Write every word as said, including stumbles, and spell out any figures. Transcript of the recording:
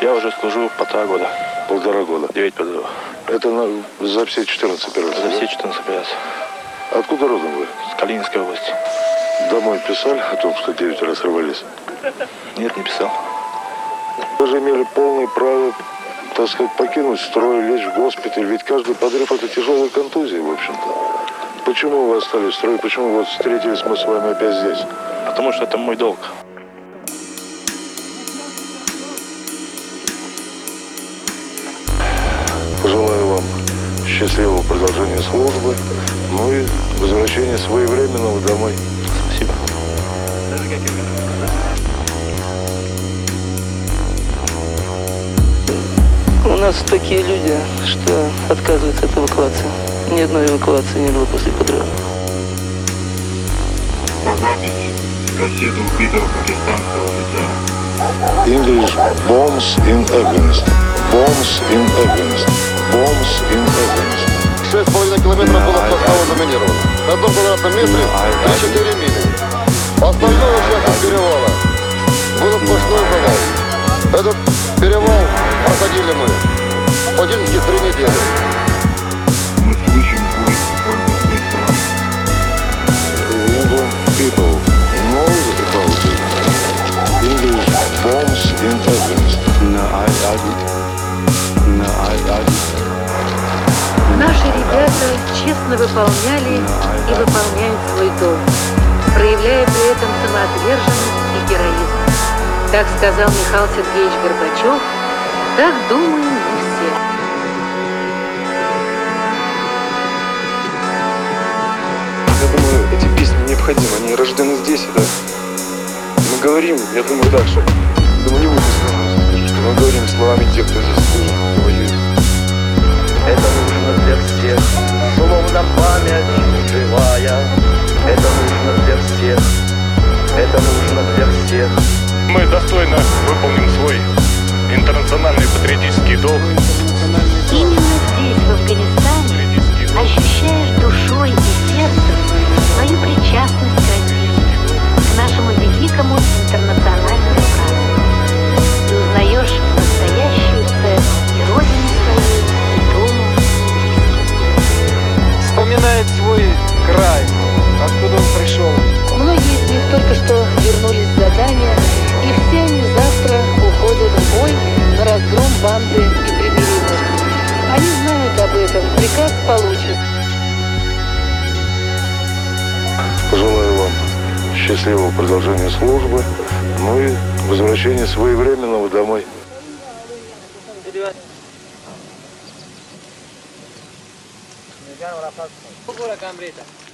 Я уже служу полтора года. Полтора года. Девять подрывов. Это на, за все четырнадцать операций? За да? все четырнадцать операций. Откуда родом вы? С Калининской области. Домой писали о том, что девять раз рвались? Нет, не писал. Вы же имели полное право, так сказать, покинуть строй, лечь в госпиталь. Ведь каждый подрыв – это тяжелая контузия, в общем-то. Почему вы остались в строю? Почему вот встретились мы с вами опять здесь? Потому что это мой долг. Желаю вам счастливого продолжения службы, ну и возвращения своевременного домой. Спасибо. У нас такие люди, что отказываются от эвакуации. Ни одной эвакуации не было после подрыва. Кассету убитого пакистанского офицера. English bombs in Afghanistan. Bombs in Afghanistan. Bombs in Afghanistan. шесть с половиной километров было сплошного заминировано. На одном квадратном метре три-четыре мили. Остальное часть от перевала. Был сплошной завал. Этот перевал проходили мы фактически три недели. Мы слышим бой только с той стороны. England people know about it. English bombs in Afghanistan. No, I, I didn't. No, I, I didn't. Наши ребята честно выполняли и выполняют свой долг, проявляя при этом самоотверженность и героизм. Так сказал Михаил Сергеевич Горбачев, так думаем мы все. Я думаю, эти песни необходимы, они рождены здесь, да. Мы говорим, я думаю, дальше. Думаю, не буду скажу, что мы говорим словами тех, кто здесь служит, кто воюет. Это нужно для всех, словно память живая. Это нужно для всех, это нужно для всех. Мы достойно выполним свой интернациональный патриотический долг. Именно здесь, в Афганистане, ощущаешь душой и сердцем свою причастность к России, к нашему великому интернациональному празднику. Ты узнаешь настоящую ценность и родину своей, и дому, и Вспоминает свой край, откуда он пришел. Многие из них только что вернулись с задания, и все они завтра уходят в бой на разгром банды непримиримых. Они знают об этом, приказ получат. Желаю вам счастливого продолжения службы, ну и возвращения своевременного домой. Pura cambrita.